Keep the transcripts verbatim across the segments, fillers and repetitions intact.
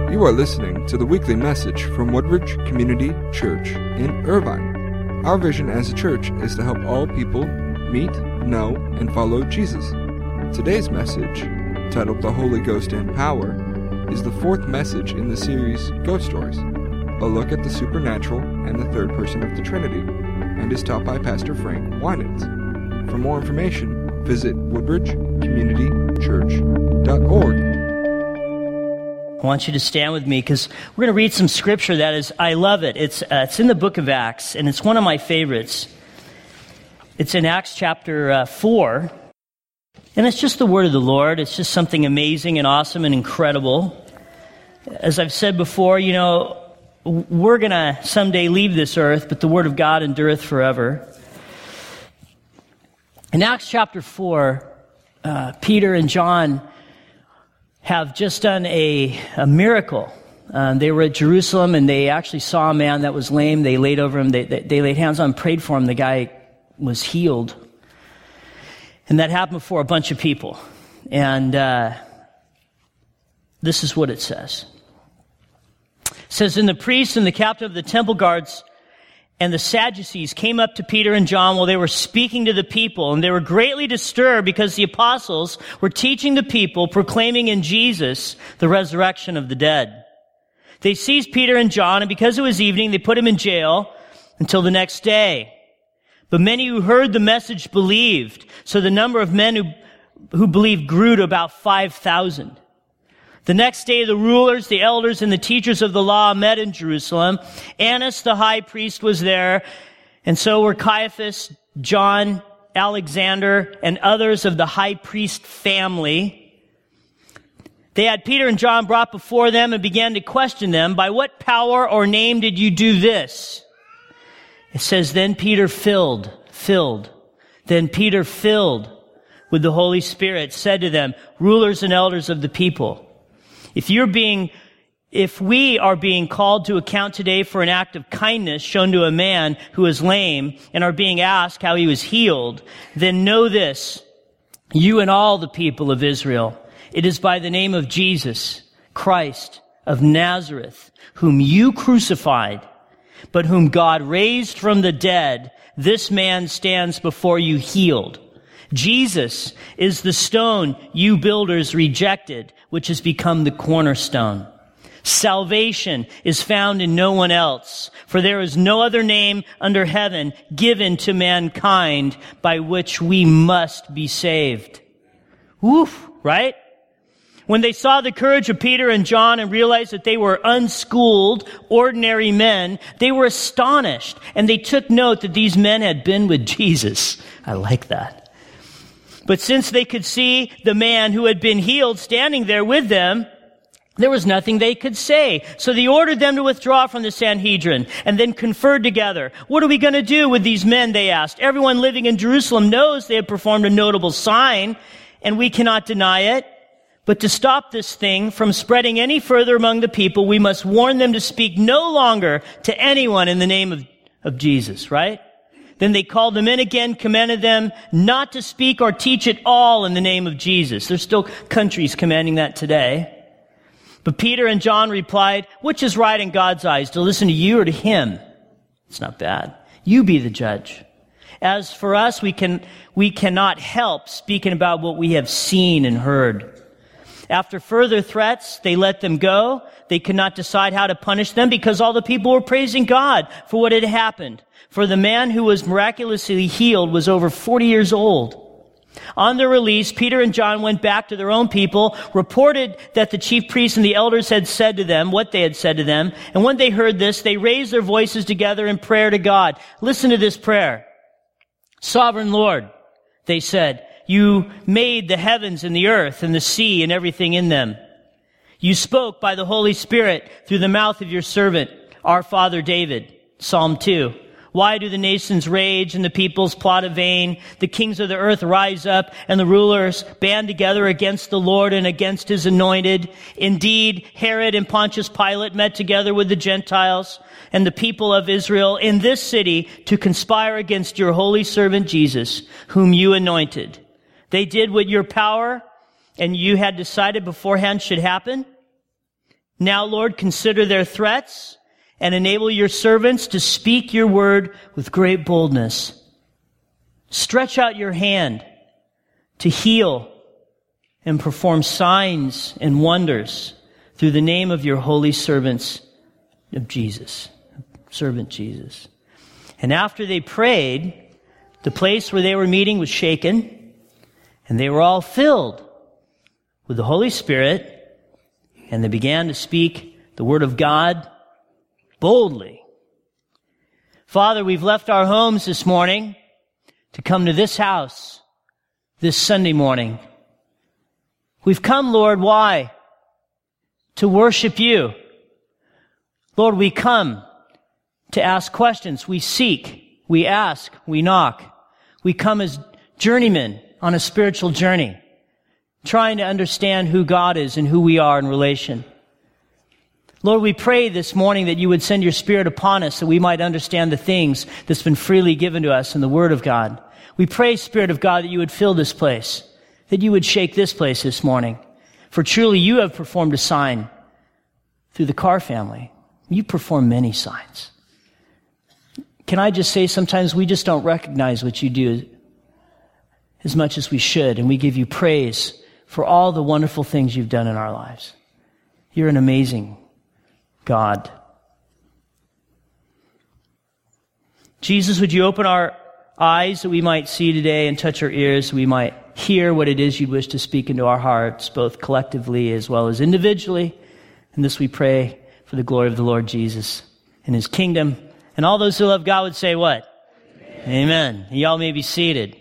You are listening to the weekly message from Woodridge Community Church in Irvine. Our vision as a church is to help all people meet, know, and follow Jesus. Today's message, titled The Holy Ghost and Power, is the fourth message in the series Ghost Stories, a look at the supernatural and the third person of the Trinity, and is taught by Pastor Frank Winans. For more information, visit woodridge community church dot org. I want you to stand with me because we're going to read some scripture that is, I love it. It's uh, it's in the book of Acts, and it's one of my favorites. It's in Acts chapter uh, four, and it's just the word of the Lord. It's just something amazing and awesome and incredible. As I've said before, you know, we're going to someday leave this earth, but the word of God endureth forever. In Acts chapter four, uh, Peter and John have just done a, a miracle. Um, they were at Jerusalem, and they actually saw a man that was lame. They laid over him. They, they, they laid hands on him, prayed for him. The guy was healed. And that happened before a bunch of people. And uh, this is what it says. It says, "And the priests and the captain of the temple guards and the Sadducees came up to Peter and John while they were speaking to the people, and they were greatly disturbed because the apostles were teaching the people, proclaiming in Jesus the resurrection of the dead. They seized Peter and John, and because it was evening, they put him in jail until the next day. But many who heard the message believed, so the number of men who, who believed grew to about five thousand. The next day, the rulers, the elders, and the teachers of the law met in Jerusalem. Annas, the high priest, was there, and so were Caiaphas, John, Alexander, and others of the high priest family. They had Peter and John brought before them and began to question them, "By what power or name did you do this?" It says, then Peter filled, filled, then Peter filled with the Holy Spirit said to them, "Rulers and elders of the people, If you're being, if we are being called to account today for an act of kindness shown to a man who is lame and are being asked how he was healed, then know this, you and all the people of Israel, it is by the name of Jesus Christ of Nazareth, whom you crucified, but whom God raised from the dead, this man stands before you healed. Jesus is the stone you builders rejected, which has become the cornerstone. Salvation is found in no one else, for there is no other name under heaven given to mankind by which we must be saved." Woof, right? When they saw the courage of Peter and John and realized that they were unschooled, ordinary men, they were astonished, and they took note that these men had been with Jesus. I like that. But since they could see the man who had been healed standing there with them, there was nothing they could say. So they ordered them to withdraw from the Sanhedrin and then conferred together. "What are we going to do with these men?" they asked. "Everyone living in Jerusalem knows they have performed a notable sign, and we cannot deny it. But to stop this thing from spreading any further among the people, we must warn them to speak no longer to anyone in the name of, of Jesus," right? Then they called them in again, commanded them not to speak or teach at all in the name of Jesus. There's still countries commanding that today. But Peter and John replied, "Which is right in God's eyes, to listen to you or to him? It's not bad. You be the judge. As for us, we can, we cannot help speaking about what we have seen and heard." After further threats, they let them go. They could not decide how to punish them because all the people were praising God for what had happened. For the man who was miraculously healed was over forty years old. On their release, Peter and John went back to their own people, reported that the chief priests and the elders had said to them what they had said to them. And when they heard this, they raised their voices together in prayer to God. Listen to this prayer. "Sovereign Lord," they said, "you made the heavens and the earth and the sea and everything in them. You spoke by the Holy Spirit through the mouth of your servant, our father David." Psalm two. "Why do the nations rage and the peoples plot in vain? The kings of the earth rise up and the rulers band together against the Lord and against his anointed. Indeed, Herod and Pontius Pilate met together with the Gentiles and the people of Israel in this city to conspire against your holy servant Jesus, whom you anointed. They did what your power and you had decided beforehand should happen. Now, Lord, consider their threats and enable your servants to speak your word with great boldness. Stretch out your hand to heal and perform signs and wonders through the name of your holy servants of Jesus, servant Jesus. And after they prayed, the place where they were meeting was shaken, and they were all filled with the Holy Spirit, and they began to speak the word of God boldly. Father, we've left our homes this morning to come to this house this Sunday morning. We've come, Lord, why? To worship you. Lord, we come to ask questions. We seek, we ask, we knock. We come as journeymen on a spiritual journey, trying to understand who God is and who we are in relation. Lord, we pray this morning that you would send your Spirit upon us so we might understand the things that's been freely given to us in the Word of God. We pray, Spirit of God, that you would fill this place, that you would shake this place this morning. For truly you have performed a sign through the Carr family. You perform many signs. Can I just say sometimes we just don't recognize what you do as much as we should, and we give you praise for all the wonderful things you've done in our lives. You're an amazing God. Jesus, would you open our eyes that we might see today and touch our ears so we might hear what it is you'd wish to speak into our hearts, both collectively as well as individually. And this we pray for the glory of the Lord Jesus and his kingdom. And all those who love God would say what? Amen. Amen. Y'all may be seated.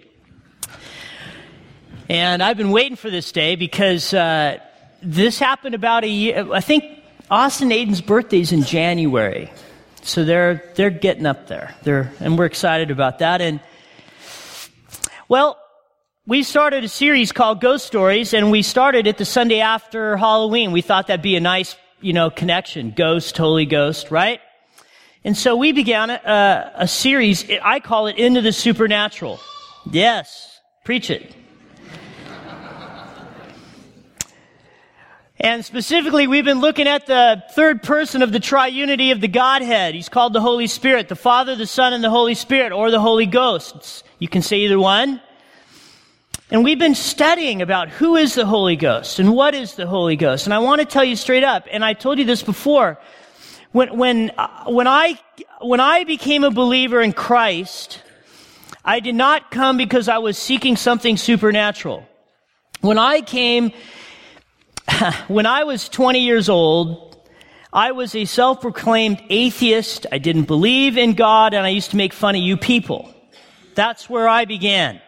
And I've been waiting for this day because uh, this happened about a year. I think Austin Aiden's birthday's in January. So they're they're getting up there. They're and we're excited about that. And well, we started a series called Ghost Stories, and we started it the Sunday after Halloween. We thought that'd be a nice, you know, connection. Ghost, Holy Ghost, right? And so we began a, a series. I call it Into the Supernatural. Yes, preach it. And specifically, we've been looking at the third person of the triunity of the Godhead. He's called the Holy Spirit, the Father, the Son, and the Holy Spirit, or the Holy Ghost. It's, you can say either one. And we've been studying about who is the Holy Ghost and what is the Holy Ghost. And I want to tell you straight up, and I told you this before, when when uh, when I when I became a believer in Christ, I did not come because I was seeking something supernatural. When I came When I was twenty years old, I was a self-proclaimed atheist. I didn't believe in God, and I used to make fun of you people. That's where I began.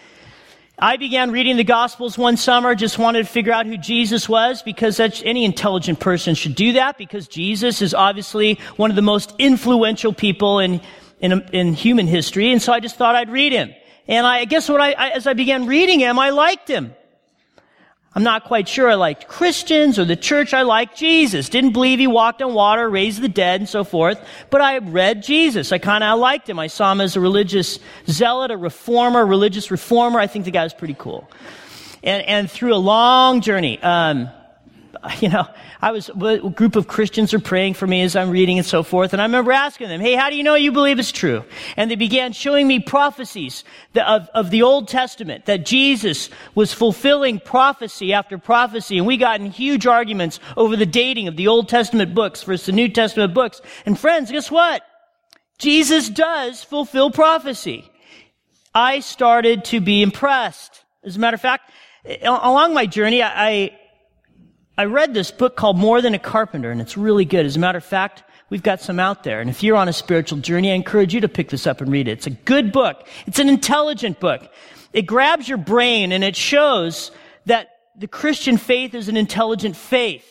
I began reading the Gospels one summer, just wanted to figure out who Jesus was, because that's, any intelligent person should do that, because Jesus is obviously one of the most influential people in, in, in human history, and so I just thought I'd read him. And I guess what I, I as I began reading him, I liked him. I'm not quite sure I liked Christians or the church. I liked Jesus. Didn't believe he walked on water, raised the dead, and so forth. But I read Jesus. I kind of liked him. I saw him as a religious zealot, a reformer, religious reformer. I think the guy was pretty cool. And and through a long journey, um, you know, I was a group of Christians were praying for me as I'm reading and so forth. And I remember asking them, "Hey, how do you know you believe it's true?" And they began showing me prophecies of, of the Old Testament, that Jesus was fulfilling prophecy after prophecy. And we got in huge arguments over the dating of the Old Testament books versus the New Testament books. And friends, guess what? Jesus does fulfill prophecy. I started to be impressed. As a matter of fact, along my journey, I, I I read this book called More Than a Carpenter, and it's really good. As a matter of fact, we've got some out there. And if you're on a spiritual journey, I encourage you to pick this up and read it. It's a good book. It's an intelligent book. It grabs your brain, and it shows that the Christian faith is an intelligent faith.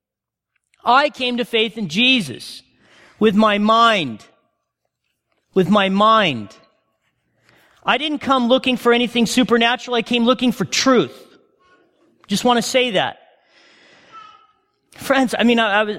I came to faith in Jesus with my mind. With my mind. I didn't come looking for anything supernatural. I came looking for truth. Just want to say that. Friends, I mean, I, I was,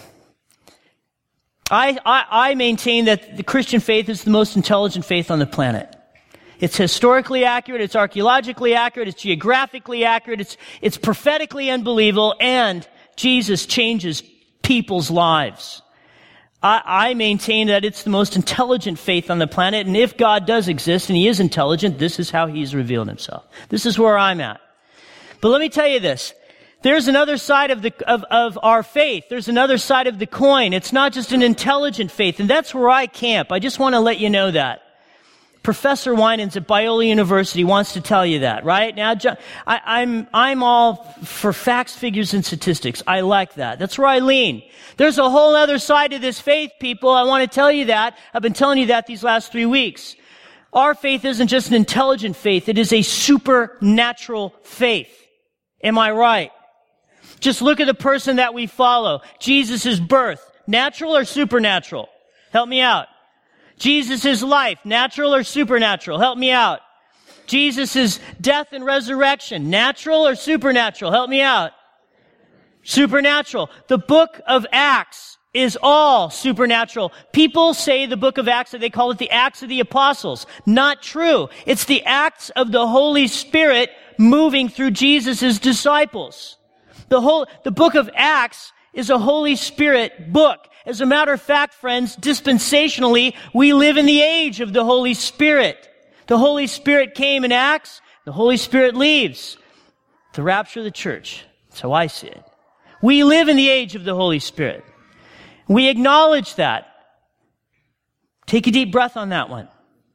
I, I, I maintain that the Christian faith is the most intelligent faith on the planet. It's historically accurate, it's archaeologically accurate, it's geographically accurate, it's, it's prophetically unbelievable, and Jesus changes people's lives. I, I maintain that it's the most intelligent faith on the planet, and if God does exist and he is intelligent, this is how he's revealed himself. This is where I'm at. But let me tell you this. There's another side of the of, of our faith. There's another side of the coin. It's not just an intelligent faith, and that's where I camp. I just want to let you know that. Professor Winans at Biola University wants to tell you that, right? Now, I, I'm, I'm all for facts, figures, and statistics. I like that. That's where I lean. There's a whole other side to this faith, people. I want to tell you that. I've been telling you that these last three weeks. Our faith isn't just an intelligent faith. It is a supernatural faith. Am I right? Just look at the person that we follow. Jesus' birth, natural or supernatural? Help me out. Jesus' life, natural or supernatural? Help me out. Jesus' death and resurrection, natural or supernatural? Help me out. Supernatural. The book of Acts is all supernatural. People say the book of Acts, that they call it the Acts of the Apostles. Not true. It's the Acts of the Holy Spirit moving through Jesus' disciples. The whole, the book of Acts is a Holy Spirit book. As a matter of fact, friends, dispensationally, we live in the age of the Holy Spirit. The Holy Spirit came in Acts, the Holy Spirit leaves. The rapture of the church. That's how I see it. We live in the age of the Holy Spirit. We acknowledge that. Take a deep breath on that one.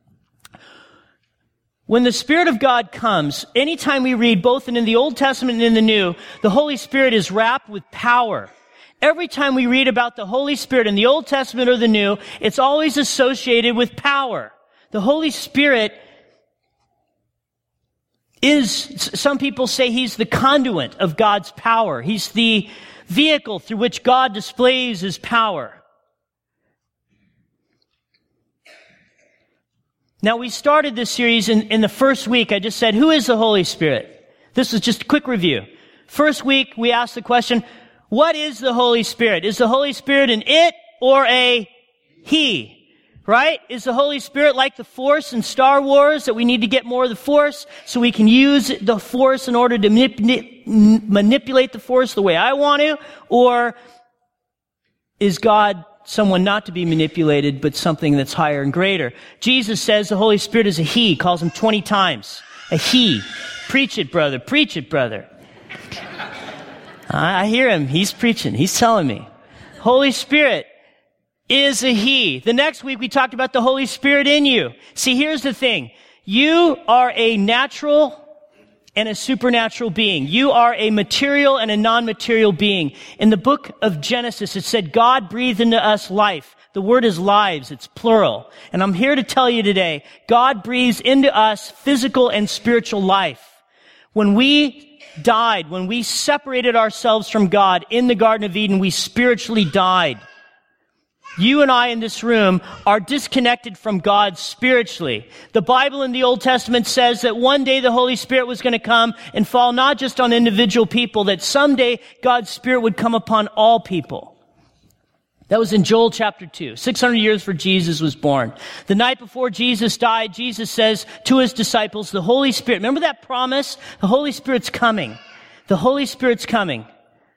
When the Spirit of God comes, anytime we read both in the Old Testament and in the New, the Holy Spirit is wrapped with power. Every time we read about the Holy Spirit in the Old Testament or the New, it's always associated with power. The Holy Spirit is, some people say he's the conduit of God's power. He's the vehicle through which God displays his power. Now, we started this series in, in the first week. I just said, who is the Holy Spirit? This is just a quick review. First week, we asked the question, what is the Holy Spirit? Is the Holy Spirit an it or a he? Right? Is the Holy Spirit like the Force in Star Wars, that we need to get more of the Force so we can use the Force in order to manip- manipulate the Force the way I want to? Or is God someone not to be manipulated, but something that's higher and greater? Jesus says the Holy Spirit is a he, calls him twenty times. A he. Preach it, brother. Preach it, brother. I hear him. He's preaching. He's telling me. Holy Spirit is a he. The next week we talked about the Holy Spirit in you. See, here's the thing. You are a natural and a supernatural being. You are a material and a non-material being. In the book of Genesis, it said God breathed into us life. The word is lives. It's plural. And I'm here to tell you today, God breathes into us physical and spiritual life. When we died, when we separated ourselves from God in the Garden of Eden, we spiritually died. You and I in this room are disconnected from God spiritually. The Bible in the Old Testament says that one day the Holy Spirit was going to come and fall not just on individual people, that someday God's Spirit would come upon all people. That was in Joel chapter two. six hundred years before Jesus was born. The night before Jesus died, Jesus says to his disciples, the Holy Spirit, remember that promise? The Holy Spirit's coming. The Holy Spirit's coming.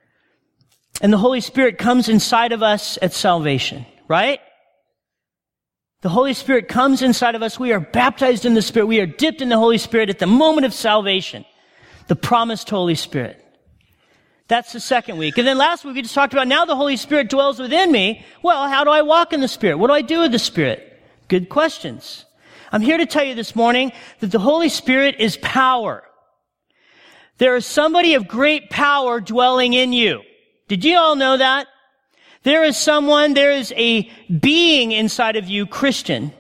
And the Holy Spirit comes inside of us at salvation, right? The Holy Spirit comes inside of us. We are baptized in the Spirit. We are dipped in the Holy Spirit at the moment of salvation. The promised Holy Spirit. That's the second week. And then last week we just talked about now the Holy Spirit dwells within me. Well, how do I walk in the Spirit? What do I do with the Spirit? Good questions. I'm here to tell you this morning that the Holy Spirit is power. There is somebody of great power dwelling in you. Did you all know that? There is someone, there is a being inside of you, Christian.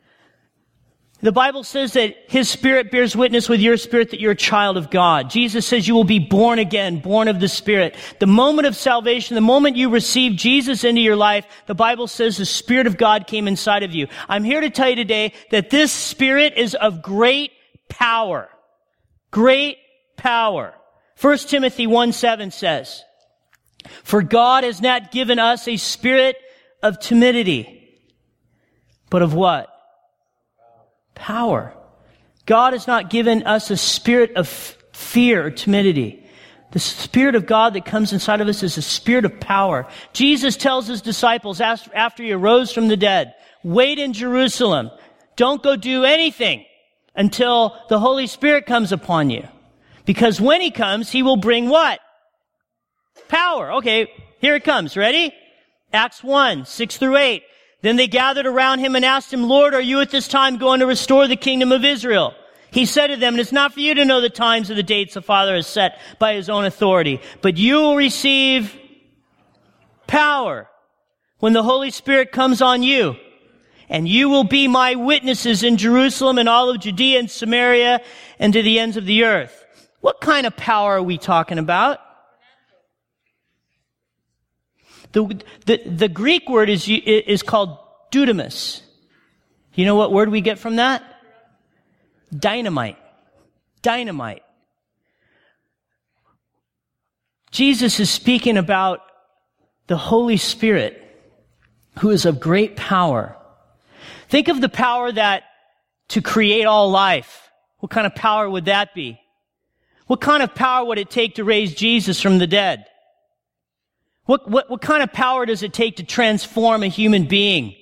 The Bible says that his Spirit bears witness with your spirit that you're a child of God. Jesus says you will be born again, born of the Spirit. The moment of salvation, the moment you receive Jesus into your life, the Bible says the Spirit of God came inside of you. I'm here to tell you today that this Spirit is of great power. Great power. First Timothy one seven says, for God has not given us a spirit of timidity, but of what? Power. God has not given us a spirit of fear or timidity, The Spirit of God that comes inside of us is a spirit of power. Jesus tells his disciples after he arose from the dead, wait in Jerusalem. Don't go do anything until the Holy Spirit comes upon you. Because when he comes, he will bring what? Power. Okay, here it comes. Ready? Acts one, six through eight. Then they gathered around him and asked him, Lord, are you at this time going to restore the kingdom of Israel? He said to them, it is not for you to know the times or the dates the Father has set by his own authority, but you will receive power when the Holy Spirit comes on you. And you will be my witnesses in Jerusalem and all of Judea and Samaria and to the ends of the earth. What kind of power are we talking about? The, the, the Greek word is, is called dunamis. You know what word we get from that? Dynamite. Dynamite. Jesus is speaking about the Holy Spirit, who is of great power. Think of the power that to create all life. What kind of power would that be? What kind of power would it take to raise Jesus from the dead? What, what, what kind of power does it take to transform a human being?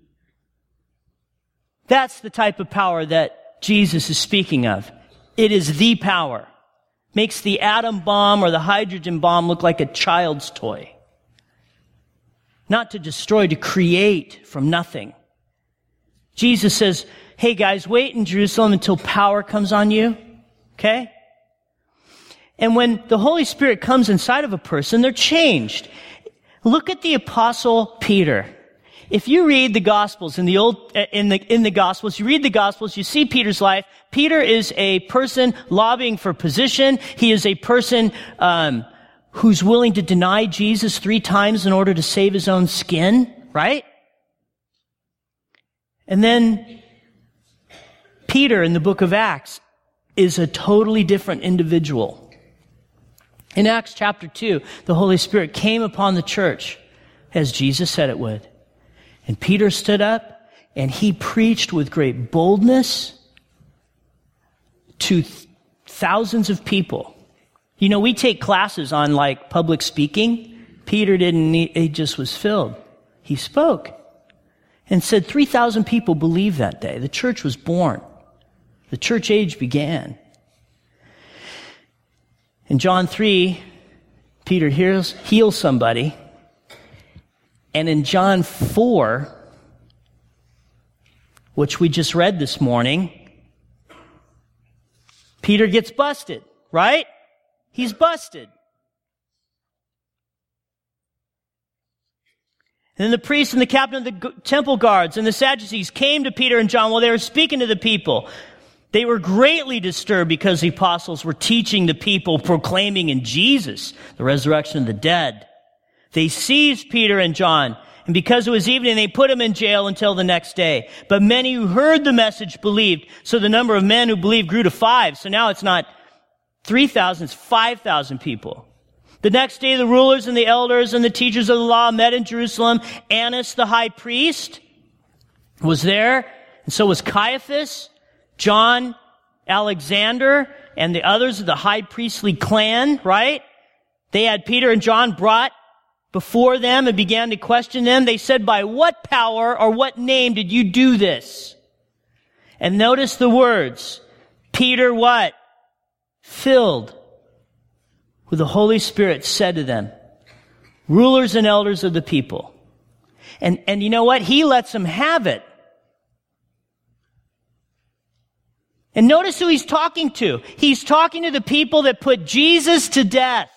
That's the type of power that Jesus is speaking of. It is the power. Makes the atom bomb or the hydrogen bomb look like a child's toy. Not to destroy, to create from nothing. Jesus says, hey guys, wait in Jerusalem until power comes on you. Okay? And when the Holy Spirit comes inside of a person, they're changed. Look at the Apostle Peter. If you read the Gospels in the old, in the, in the Gospels, you read the Gospels, you see Peter's life. Peter is a person lobbying for position. He is a person, um, who's willing to deny Jesus three times in order to save his own skin, right? And then Peter in the book of Acts is a totally different individual. In Acts chapter two, the Holy Spirit came upon the church as Jesus said it would. And Peter stood up and he preached with great boldness to th- thousands of people. You know, we take classes on like public speaking. Peter didn't need, he just was filled. He spoke and said three thousand people believed that day. The church was born. The church age began. In John three, Peter heals, heals somebody. And in John four, which we just read this morning, Peter gets busted, right? He's busted. And then the priests and the captain of the temple guards and the Sadducees came to Peter and John while they were speaking to the people. They were greatly disturbed because the apostles were teaching the people, proclaiming in Jesus the resurrection of the dead. They seized Peter and John, and because it was evening, they put them in jail until the next day. But many who heard the message believed, so the number of men who believed grew to five. So now it's not three thousand, it's five thousand people. The next day, the rulers and the elders and the teachers of the law met in Jerusalem. Annas, the high priest, was there, and so was Caiaphas, John, Alexander, and the others of the high priestly clan, right? They had Peter and John brought before them and began to question them. They said, by what power or what name did you do this? And notice the words. Peter what? Filled with the Holy Spirit said to them, rulers and elders of the people. And, and you know what? He lets them have it. And notice who he's talking to. He's talking to the people that put Jesus to death.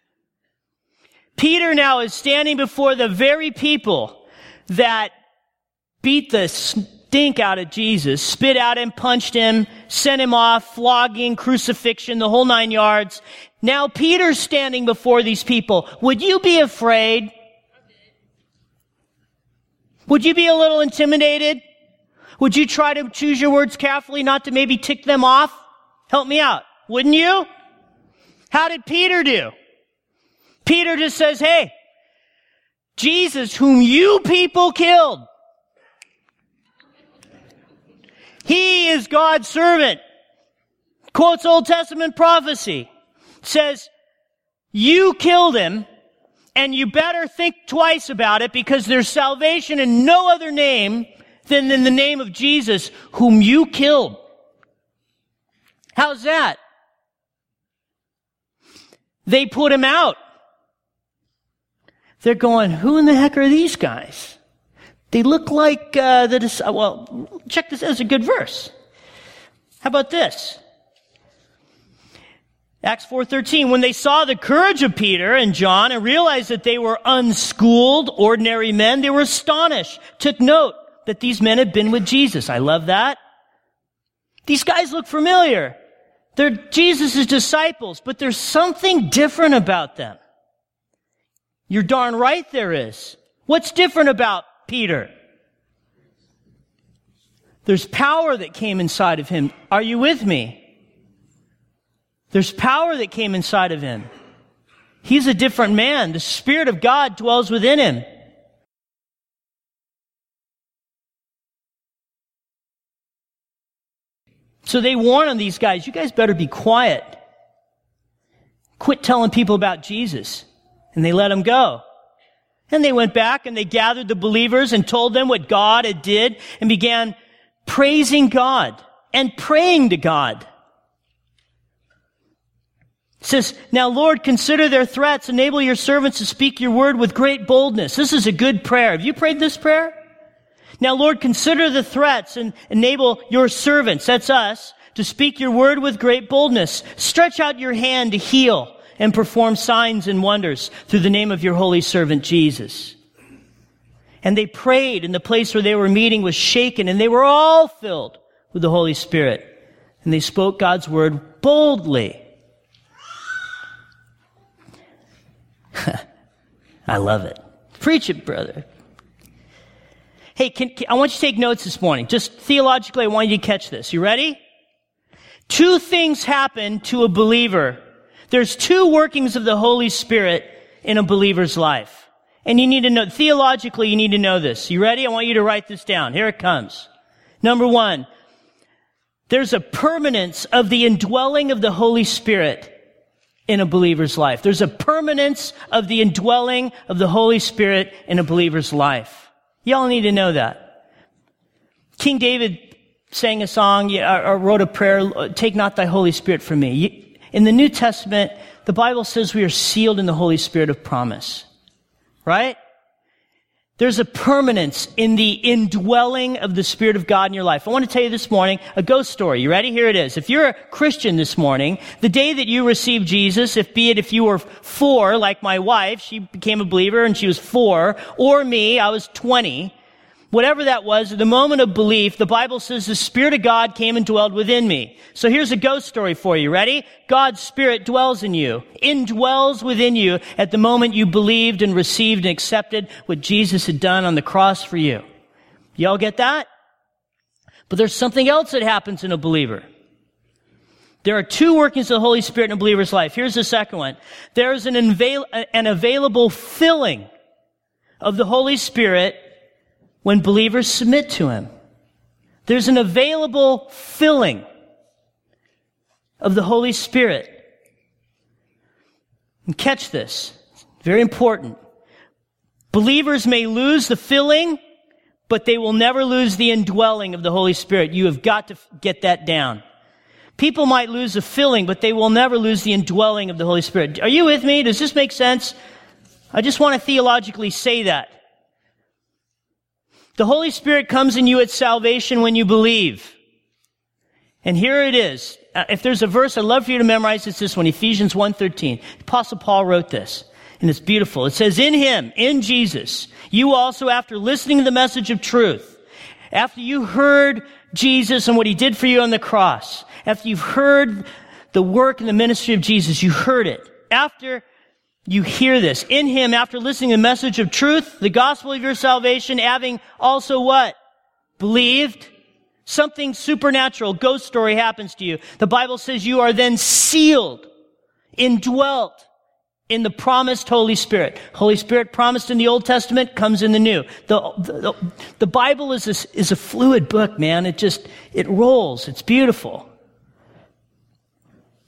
Peter now is standing before the very people that beat the stink out of Jesus, spit at him, punched him, sent him off, flogging, crucifixion, the whole nine yards. Now Peter's standing before these people. Would you be afraid? Would you be a little intimidated? Would you try to choose your words carefully not to maybe tick them off? Help me out. Wouldn't you? How did Peter do? Peter just says, hey, Jesus, whom you people killed, he is God's servant. Quotes Old Testament prophecy. Says, You killed him, and you better think twice about it, because there's salvation in no other name than in the name of Jesus, whom you killed. How's that? They put him out. They're going, who in the heck are these guys? They look like uh, the, well, check this as a good verse. How about this? Acts four thirteen, when they saw the courage of Peter and John and realized that they were unschooled, ordinary men, they were astonished, took note that these men had been with Jesus. I love that. These guys look familiar. They're Jesus' disciples, but there's something different about them. You're darn right there is. What's different about Peter? There's power that came inside of him. Are you with me? There's power that came inside of him. He's a different man. The Spirit of God dwells within him. So they warn on these guys, you guys better be quiet. Quit telling people about Jesus. And they let them go. And they went back and they gathered the believers and told them what God had did and began praising God and praying to God. It says, now Lord, consider their threats. Enable your servants to speak your word with great boldness. This is a good prayer. Have you prayed this prayer? Now Lord, consider the threats and enable your servants, that's us, to speak your word with great boldness. Stretch out your hand to heal and perform signs and wonders through the name of your holy servant Jesus. And they prayed, and the place where they were meeting was shaken, and they were all filled with the Holy Spirit. And they spoke God's word boldly. I love it. Preach it, brother. Hey, can, can, I want you to take notes this morning. Just theologically, I want you to catch this. You ready? Two things happen to a believer. There's two workings of the Holy Spirit in a believer's life. And you need to know, theologically, you need to know this. You ready? I want you to write this down. Here it comes. Number one, there's a permanence of the indwelling of the Holy Spirit in a believer's life. There's a permanence of the indwelling of the Holy Spirit in a believer's life. Y'all need to know that. King David sang a song, or wrote a prayer, take not thy Holy Spirit from me. In the New Testament, the Bible says we are sealed in the Holy Spirit of promise. Right? There's a permanence in the indwelling of the Spirit of God in your life. I want to tell you this morning a ghost story. You ready? Here it is. If you're a Christian this morning, the day that you received Jesus, if be it if you were four, like my wife, she became a believer and she was four, or me, I was twenty, whatever that was, at the moment of belief, the Bible says the Spirit of God came and dwelled within me. So here's a ghost story for you. Ready? God's Spirit dwells in you, indwells within you at the moment you believed and received and accepted what Jesus had done on the cross for you. Y'all get that? But there's something else that happens in a believer. There are two workings of the Holy Spirit in a believer's life. Here's the second one. There's an, avail- an available filling of the Holy Spirit when believers submit to Him. There's an available filling of the Holy Spirit. And catch this. Very important. Believers may lose the filling, but they will never lose the indwelling of the Holy Spirit. You have got to get that down. People might lose the filling, but they will never lose the indwelling of the Holy Spirit. Are you with me? Does this make sense? I just want to theologically say that. The Holy Spirit comes in you at salvation when you believe. And here it is. Uh, if there's a verse I'd love for you to memorize, it's this one, Ephesians one thirteen. Apostle Paul wrote this, and it's beautiful. It says, in Him, in Jesus, you also, after listening to the message of truth, after you heard Jesus and what He did for you on the cross, after you've heard the work and the ministry of Jesus, you heard it. After you hear this, in Him, after listening to the message of truth, the gospel of your salvation, having also what? Believed. Something supernatural, ghost story happens to you. The Bible says you are then sealed, indwelt in the promised Holy Spirit. Holy Spirit promised in the Old Testament comes in the New. The, the, the Bible is a, is a fluid book, man. It just, it rolls. It's beautiful.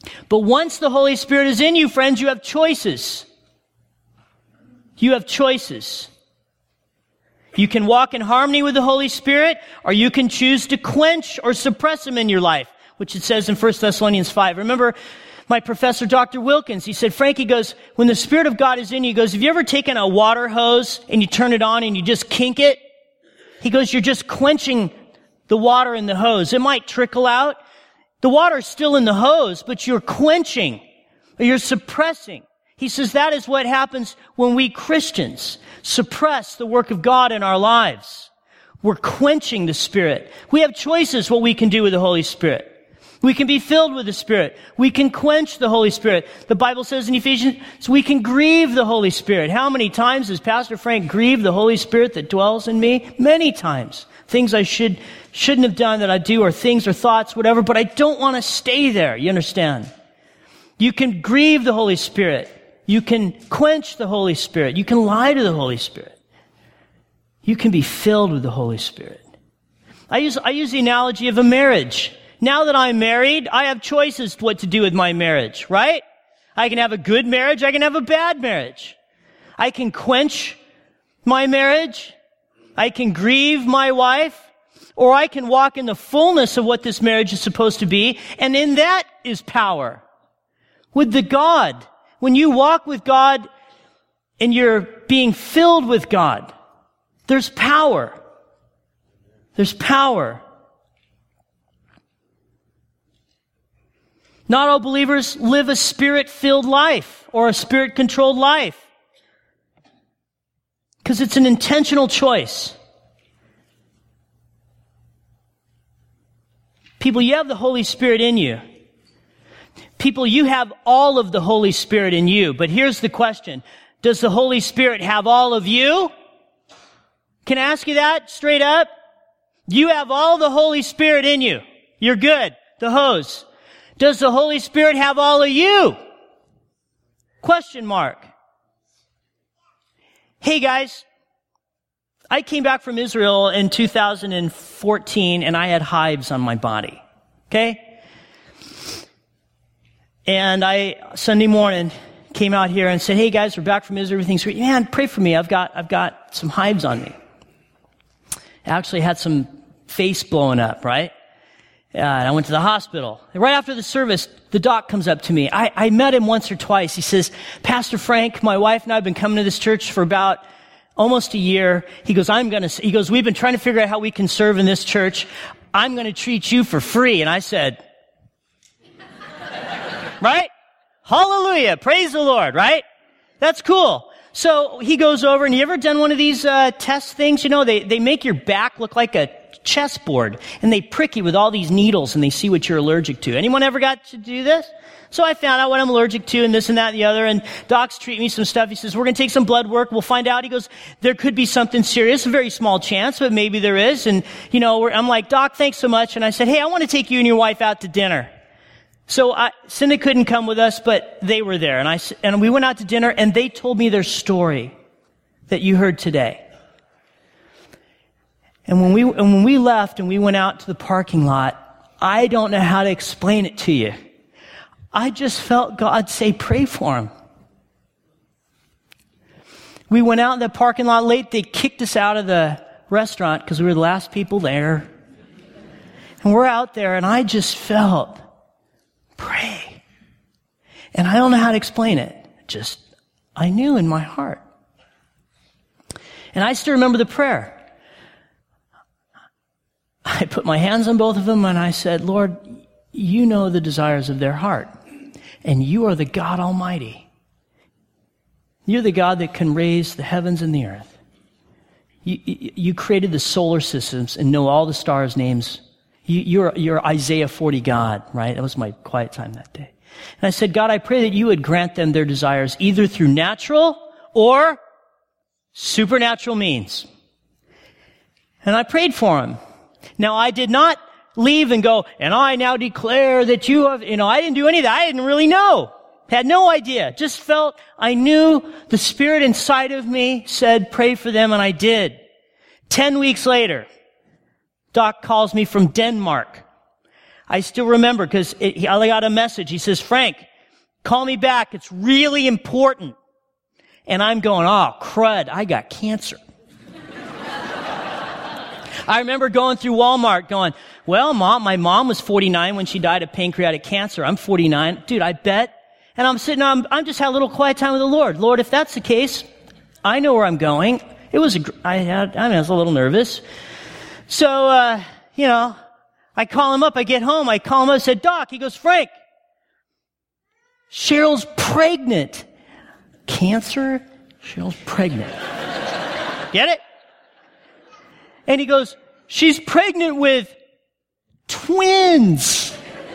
But once the Holy Spirit is in you, friends, you have choices. You have choices. You can walk in harmony with the Holy Spirit, or you can choose to quench or suppress him in your life, which it says in First Thessalonians five. Remember my professor, Doctor Wilkins, he said, Frank, he goes, when the Spirit of God is in you, he goes, have you ever taken a water hose and you turn it on and you just kink it? He goes, you're just quenching the water in the hose. It might trickle out. The water's still in the hose, but you're quenching, or you're suppressing. He says that is what happens when we Christians suppress the work of God in our lives. We're quenching the Spirit. We have choices what we can do with the Holy Spirit. We can be filled with the Spirit. We can quench the Holy Spirit. The Bible says in Ephesians, we can grieve the Holy Spirit. How many times has Pastor Frank grieved the Holy Spirit that dwells in me? Many times. Things I should, shouldn't have done that I do, or things or thoughts, whatever, but I don't want to stay there. You understand? You can grieve the Holy Spirit. You can quench the Holy Spirit. You can lie to the Holy Spirit. You can be filled with the Holy Spirit. I use, I use the analogy of a marriage. Now that I'm married, I have choices what to do with my marriage, right? I can have a good marriage. I can have a bad marriage. I can quench my marriage. I can grieve my wife. Or I can walk in the fullness of what this marriage is supposed to be. And in that is power. With the God. When you walk with God and you're being filled with God, there's power. There's power. Not all believers live a Spirit-filled life or a Spirit-controlled life, because it's an intentional choice. People, you have the Holy Spirit in you. People, you have all of the Holy Spirit in you. But here's the question. Does the Holy Spirit have all of you? Can I ask you that straight up? You have all the Holy Spirit in you. You're good. The hose. Does the Holy Spirit have all of you? Question mark. Hey guys, I came back from Israel in two thousand fourteen and I had hives on my body. Okay? And I, Sunday morning, came out here and said, hey guys, we're back from Israel, everything's great. Man, pray for me. I've got, I've got some hives on me. I actually had some face blowing up, right? Uh, and I went to the hospital. And right after the service, the doc comes up to me. I, I met him once or twice. He says, Pastor Frank, my wife and I have been coming to this church for about almost a year. He goes, I'm going to, he goes, we've been trying to figure out how we can serve in this church. I'm going to treat you for free. And I said, right? Hallelujah. Praise the Lord, right? That's cool. So he goes over, and you ever done one of these uh, test things? You know, they, they make your back look like a chessboard, and they prick you with all these needles, and they see what you're allergic to. Anyone ever got to do this? So I found out what I'm allergic to, and this and that and the other, and doc's treating me some stuff. He says, we're going to take some blood work. We'll find out. He goes, there could be something serious, a very small chance, but maybe there is. And, you know, we're, I'm like, Doc, thanks so much. And I said, hey, I want to take you and your wife out to dinner. So I, Cindy couldn't come with us, but they were there. And I, and we went out to dinner, and they told me their story that you heard today. And when we, and when we left and we went out to the parking lot, I don't know how to explain it to you. I just felt God say, pray for him. We went out in the parking lot late. They kicked us out of the restaurant because we were the last people there. And we're out there, and I just felt, pray. And I don't know how to explain it. Just, I knew in my heart. And I still remember the prayer. I put my hands on both of them and I said, Lord, you know the desires of their heart. And you are the God Almighty. You're the God that can raise the heavens and the earth. You, you, you created the solar systems and know all the stars' names. You, you're, you're Isaiah forty God, right? That was my quiet time that day. And I said, God, I pray that you would grant them their desires either through natural or supernatural means. And I prayed for them. Now, I did not leave and go, and I now declare that you have, you know, I didn't do any of that. I didn't really know. Had no idea. Just felt, I knew the Spirit inside of me said, pray for them, and I did. Ten weeks later, Doc calls me from Denmark. I still remember because I got a message. He says, Frank, call me back. It's really important. And I'm going, oh, crud, I got cancer. I remember going through Walmart going, well, mom, my mom was forty-nine when she died of pancreatic cancer. I'm forty-nine. Dude, I bet. And I'm sitting, I'm, I'm just had a little quiet time with the Lord. Lord, if that's the case, I know where I'm going. It was, a, I had, I mean, I was a little nervous. So, uh, you know, I call him up. I get home. I call him up. I said, Doc. He goes, Frank, Cheryl's pregnant. Cancer? Cheryl's pregnant. Get it? And he goes, she's pregnant with twins.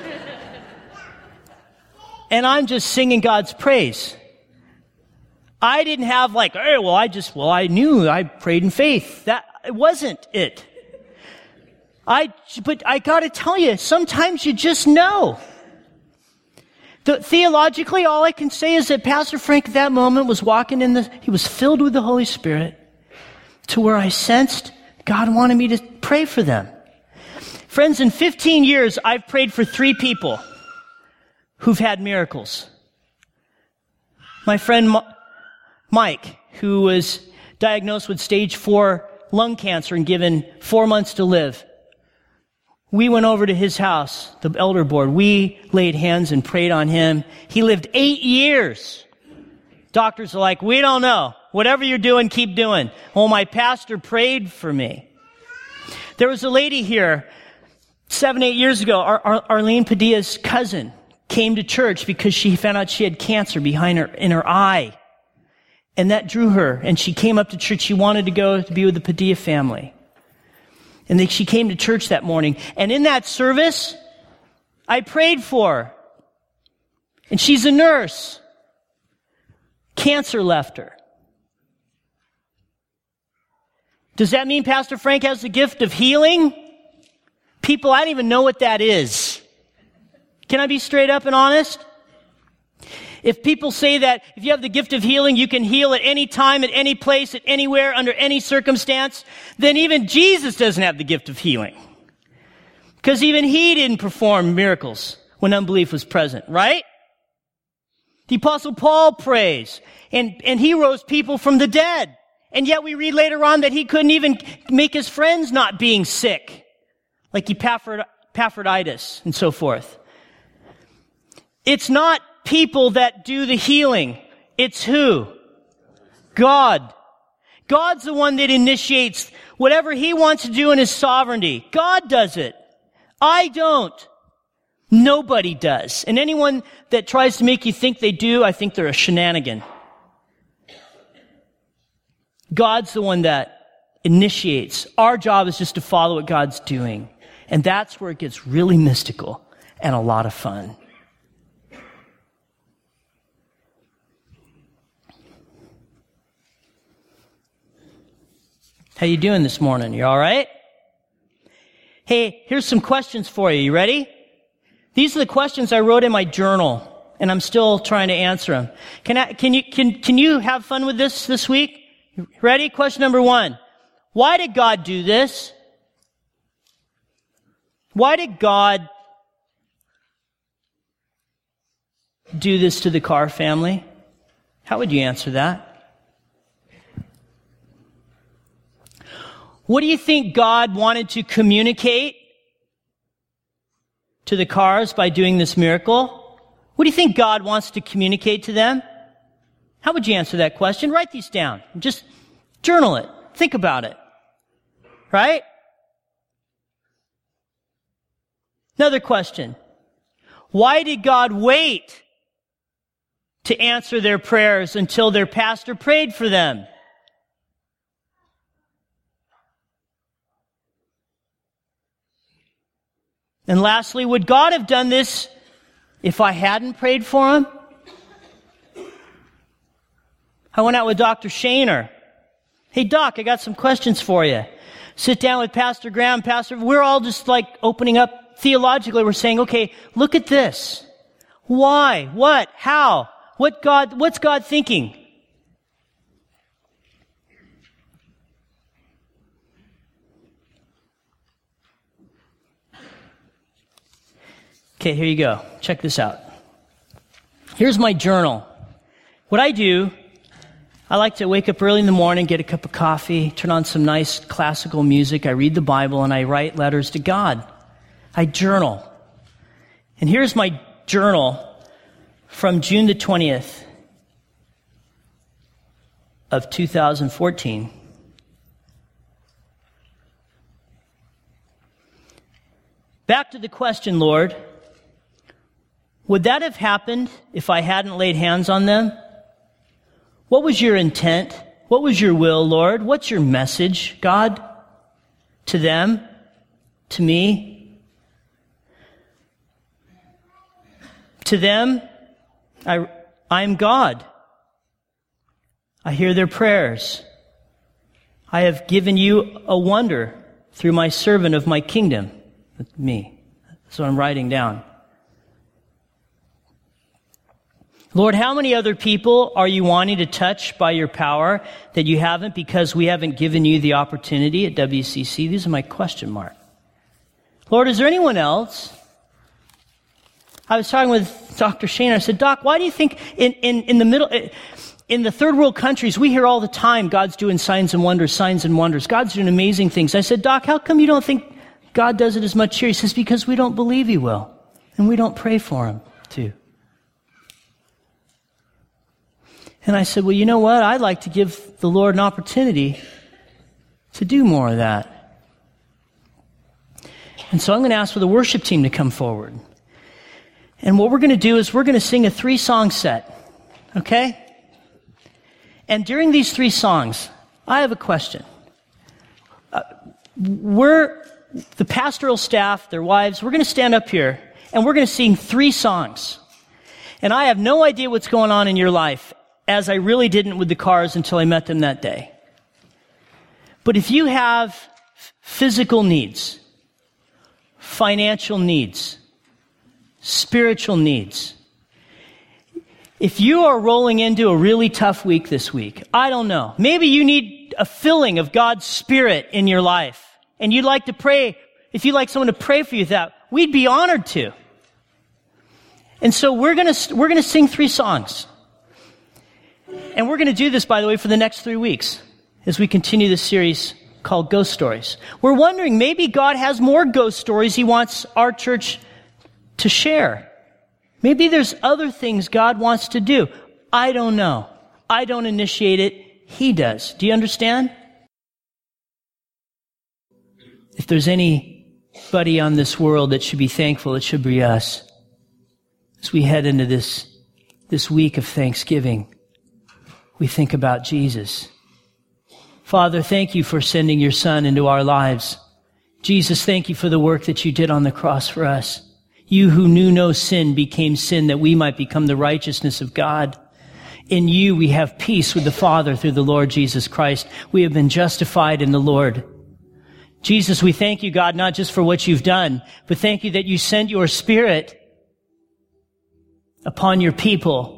And I'm just singing God's praise. I didn't have like, hey, well, I just, well, I knew I prayed in faith. That it wasn't it. I, but I gotta tell you, sometimes you just know. The, theologically, all I can say is that Pastor Frank at that moment was walking in the, he was filled with the Holy Spirit to where I sensed God wanted me to pray for them. Friends, in fifteen years, I've prayed for three people who've had miracles. My friend Mike, who was diagnosed with stage four lung cancer and given four months to live. We went over to his house, the elder board. We laid hands and prayed on him. He lived eight years. Doctors are like, we don't know. Whatever you're doing, keep doing. Oh, my pastor prayed for me. There was a lady here seven, eight years ago. Ar- Ar- Arlene Padilla's cousin came to church because she found out she had cancer behind her, in her eye. And that drew her. And she came up to church. She wanted to go to be with the Padilla family. And then she came to church that morning. And in that service, I prayed for her. And she's a nurse. Cancer left her. Does that mean Pastor Frank has the gift of healing? People, I don't even know what that is. Can I be straight up and honest? If people say that if you have the gift of healing, you can heal at any time, at any place, at anywhere, under any circumstance, then even Jesus doesn't have the gift of healing. Because even he didn't perform miracles when unbelief was present, right? The Apostle Paul prays, and, and he rose people from the dead. And yet we read later on that he couldn't even make his friends not being sick, like Epaphroditus and so forth. It's not people that do the healing. It's who? God. God's the one that initiates whatever he wants to do in his sovereignty. God does it. I don't. Nobody does. And anyone that tries to make you think they do, I think they're a shenanigan. God's the one that initiates. Our job is just to follow what God's doing. And that's where it gets really mystical and a lot of fun. How you doing this morning? You all right? Hey, here's some questions for you. You ready? These are the questions I wrote in my journal, and I'm still trying to answer them. Can I, can you can can you have fun with this this week? Ready? Question number one. Why did God do this? Why did God do this to the Carr family? How would you answer that? What do you think God wanted to communicate to the Carrs by doing this miracle? What do you think God wants to communicate to them? How would you answer that question? Write these down. Just journal it. Think about it. Right? Another question. Why did God wait to answer their prayers until their pastor prayed for them? And lastly, would God have done this if I hadn't prayed for him? I went out with Doctor Shaner. Hey, Doc, I got some questions for you. Sit down with Pastor Graham, Pastor. We're all just like opening up theologically. We're saying, okay, look at this. Why? What? How? What God, what's God thinking? Okay, here you go. Check this out. Here's my journal. What I do, I like to wake up early in the morning, get a cup of coffee, turn on some nice classical music, I read the Bible, and I write letters to God. I journal. And here's my journal from June the twentieth of two thousand fourteen. Back to the question, Lord, would that have happened if I hadn't laid hands on them? What was your intent? What was your will, Lord? What's your message, God, to them, to me? To them, I, I am God. I hear their prayers. I have given you a wonder through my servant of my kingdom, me. That's what I'm writing down. Lord, how many other people are you wanting to touch by your power that you haven't because we haven't given you the opportunity at W C C? These are my question mark. Lord, is there anyone else? I was talking with Doctor Shane. I said, Doc, why do you think in, in, in the middle, in the third world countries, we hear all the time God's doing signs and wonders, signs and wonders. God's doing amazing things. I said, Doc, how come you don't think God does it as much here? He says, because we don't believe he will. And we don't pray for him to. And I said, well, you know what? I'd like to give the Lord an opportunity to do more of that. And so I'm going to ask for the worship team to come forward. And what we're going to do is we're going to sing a three-song set. Okay? And during these three songs, I have a question. Uh, we're, the pastoral staff, their wives, we're going to stand up here and we're going to sing three songs. And I have no idea what's going on in your life, as I really didn't with the cars until I met them that day. But if you have physical needs, financial needs, spiritual needs, if you are rolling into a really tough week this week, I don't know, maybe you need a filling of God's Spirit in your life, and you'd like to pray, if you'd like someone to pray for you that, we'd be honored to. And so we're gonna, we're gonna sing three songs. And we're going to do this, by the way, for the next three weeks as we continue this series called Ghost Stories. We're wondering, maybe God has more ghost stories he wants our church to share. Maybe there's other things God wants to do. I don't know. I don't initiate it. He does. Do you understand? If there's anybody on this world that should be thankful, it should be us. As we head into this, this week of Thanksgiving, we think about Jesus. Father, thank you for sending your Son into our lives. Jesus, thank you for the work that you did on the cross for us. You who knew no sin became sin that we might become the righteousness of God. In you we have peace with the Father through the Lord Jesus Christ. We have been justified in the Lord. Jesus, we thank you, God, not just for what you've done, but thank you that you sent your Spirit upon your people,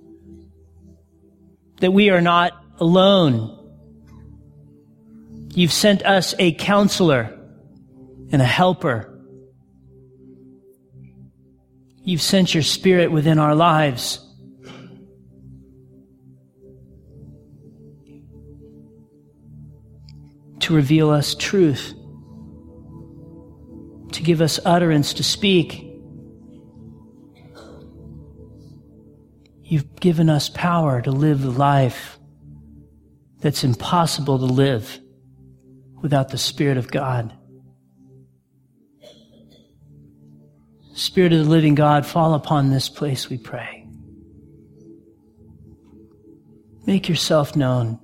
that we are not alone. You've sent us a counselor and a helper. You've sent your Spirit within our lives. To reveal us truth, to give us utterance to speak. You've given us power to live the life that's impossible to live without the Spirit of God. Spirit of the living God, fall upon this place, we pray. Make yourself known.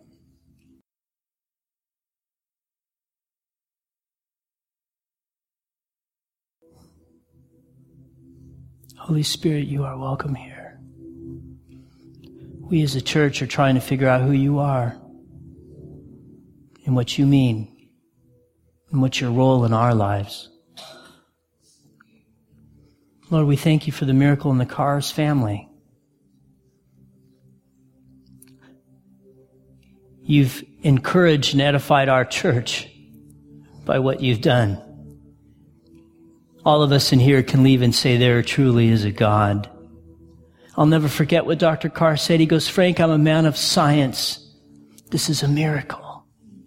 Holy Spirit, you are welcome here. We as a church are trying to figure out who you are and what you mean and what's your role in our lives. Lord, we thank you for the miracle in the Carr's family. You've encouraged and edified our church by what you've done. all of us in here can leave and say there truly is a God. I'll never forget what Doctor Carr said. He goes, Frank, I'm a man of science. This is a miracle.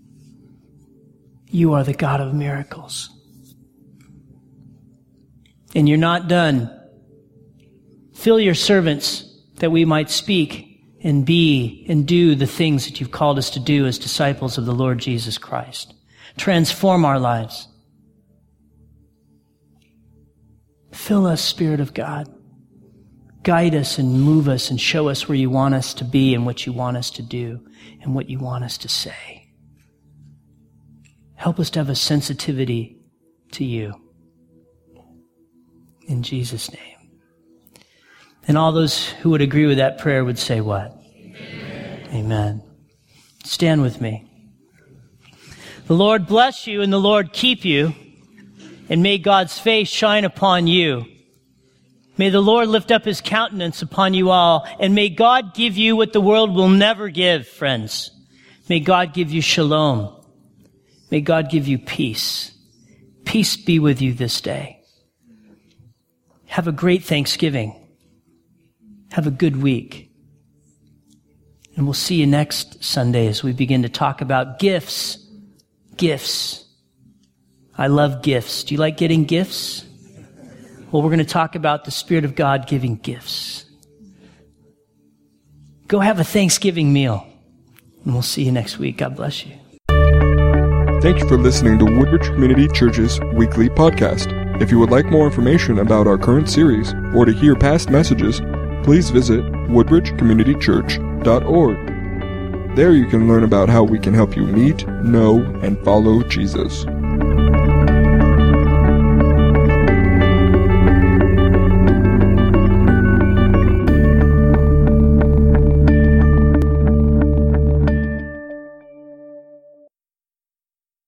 You are the God of miracles. And you're not done. Fill your servants that we might speak and be and do the things that you've called us to do as disciples of the Lord Jesus Christ. Transform our lives. Fill us, Spirit of God. Guide us and move us and show us where you want us to be and what you want us to do and what you want us to say. Help us to have a sensitivity to you. In Jesus' name. And all those who would agree with that prayer would say what? Amen. Amen. Stand with me. The Lord bless you and the Lord keep you, and may God's face shine upon you. May the Lord lift up his countenance upon you all, and may God give you what the world will never give, friends. May God give you shalom. May God give you peace. Peace be with you this day. Have a great Thanksgiving. Have a good week. And we'll see you next Sunday as we begin to talk about gifts. Gifts. I love gifts. Do you like getting gifts? Well, we're going to talk about the Spirit of God giving gifts. Go have a Thanksgiving meal, and we'll see you next week. God bless you. Thank you for listening to Woodbridge Community Church's weekly podcast. If you would like more information about our current series or to hear past messages, please visit woodbridge community church dot org. There you can learn about how we can help you meet, know, and follow Jesus.